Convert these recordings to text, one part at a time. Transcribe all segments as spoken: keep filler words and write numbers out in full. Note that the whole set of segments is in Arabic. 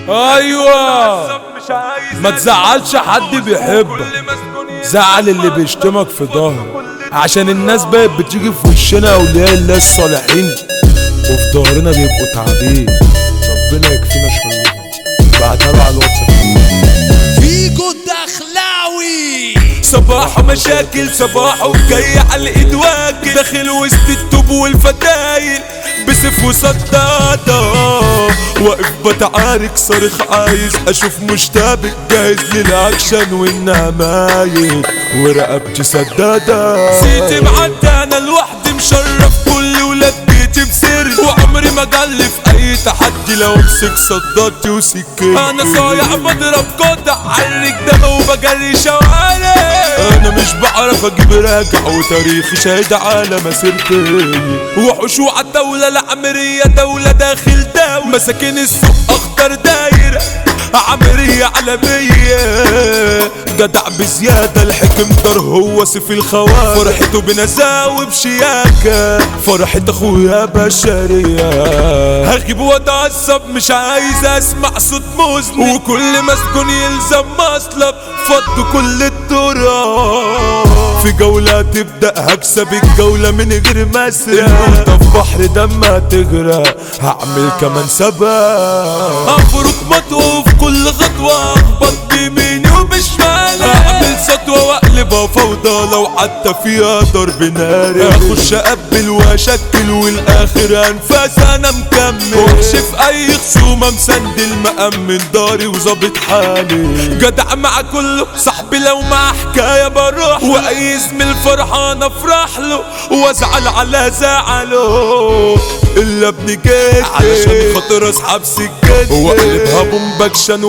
ايوه ما تزعلش حد بيحبك، زعل اللي بيشتمك في ظهرك، عشان الناس بقت بتيجي في وشنا اولياء الله الصالحين وفي ظهرنا بيبقوا تعبين. ربنا يكفينا شويه. بعتها له على الواتساب. فيجو الدخلاوي صباح مشاكل صباحه جاي على الايد واكل، داخل وسط التوب والفتايل بسيف وصدادة، واقف بتعارك صارخ عايز اشوف مشتبك، جاهز للاكشن والنمايل ورقبتي سدادة. سيتي معدي انا لوحدي مشرف كل ولاد بيتي بسر، وعمري ما جلي في اي تحدي لو امسك صدادتي وسكين. انا صايع بضرب قطع عالريك ده وبجري شوارع، انا مش بعرف اجيب راجع وتاريخي شاهد على مسيرتي. وحوش وعالدولة العمرية دولة داخل دولة، مساكين السوق اخضر دايرة عمرية عالمية، جدع بزيادة الحكم دار هو سيف الخوارج، فرحته بنزاوي بشياكة فرحة اخويا بشرية. هغيب واتعصب مش عايز اسمع صوت مذنب، وكل مسجون يلزم مصلب فض كل التراب. في جولة تبدأ هكسب الجولة من غير مسرح، الموتى في بحر دمها تغرق هعمل كمان سباق، افرك مطوة في كل خطوة اخبط بيميني وبشمالي، اعمل سطوة واقلبها فوضى لو حتى فيها ضرب ناري، اخش اقبل واشكل والاخر انفاس انا مكمل، وحش في اي خصومة مسندل مأمن داري وظابط حالي، جدع مع كله صاحبي لو مع حكاية بروح، واي زميل فرحان افرح له وازعل على زعله، الا ابن جدي علشان خاطر اسحب سكتي واقلبها بومباكشن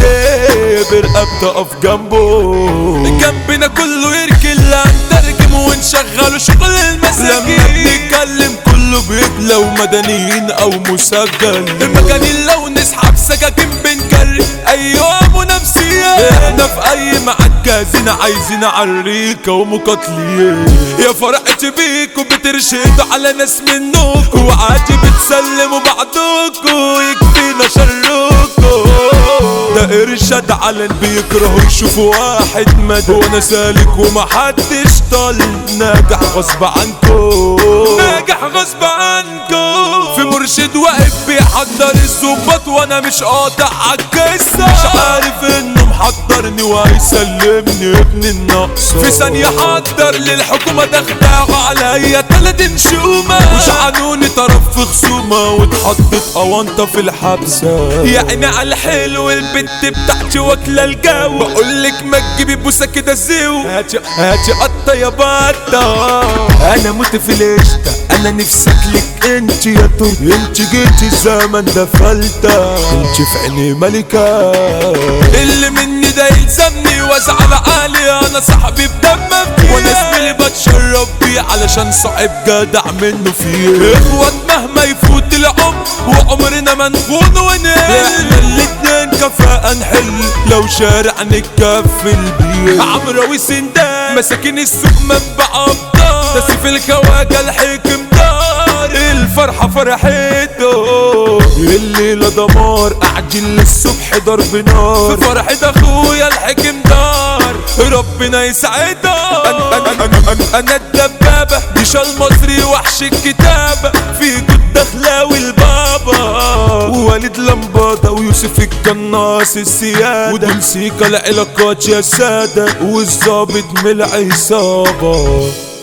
واتبر ابدا في جنبه، جنبنا كله يركن لا نترجم ونشغله شغل المساكين، لما بنتكلم كله بيتلو مدنيين او مسجل، المجانين لو نسحب سكاكين بنجري ايوه منافسين، احنا في اي معاد جاهزين عايزين عريكة ومقاتلين، يا فرحتي بيكوا بترشدوا على ناس منكوا، وعادي بتسلموا بعضكوا يكفينا شركوا، ده ارشاد علن بيكرهوا يشوفوا واحد مدى، وانا سالك ومحدش طال ناجح غصب عنكو، ناجح غصب عنكو، في مرشد واقف بيحضر الظباط وانا مش قاطع عالقصة، مش عارف انه محضرني وهيسلمني ابن النقصة، في ثانية حضر للحكومة دخداغ عليا تلات نشومة، وشعنوني طرف في خصومة واتحطت اوانطة في الحبسة، يعني على الحلو البنت بتاعتي واكلة الجو، بقولك ما تجيبي بوسة كده زيو، هاتي هاتي قطة يا بطة، انا موت في القشطة، انا نفسي اكلك انت يا ترك، انت جيتي الزمن ده فلتة، انت في عيني ملكة، اللي مني ده يلزمني وازعل عالي، انا صاحبي بدم فيه، وانا زميلي بتشرف بيه علشان صاحب جدع منه فيه، اخوات مهما يفوت العمر وعمرنا ما نخون ونقل، احنا الاتنين كفاءة نحل لو شارع نتكفل بيه، عمرو وسندان مساكين السوق منبع ابطال، ده سيف الخواجة الحكم دار الفرحة فرحته، الليلة دمار اعجل للصبح ضرب نار، في فرحة اخويا الحكم دار ربنا يسعده، انا انا انا انا, أنا الدبابة ديشا المصري وحش الكتابة، في جود دخلاوي البابا ووالد لمبادة ويوسف القناص السيادة، ودول سيكا العلاقات يا سادة والظابط من العصابة.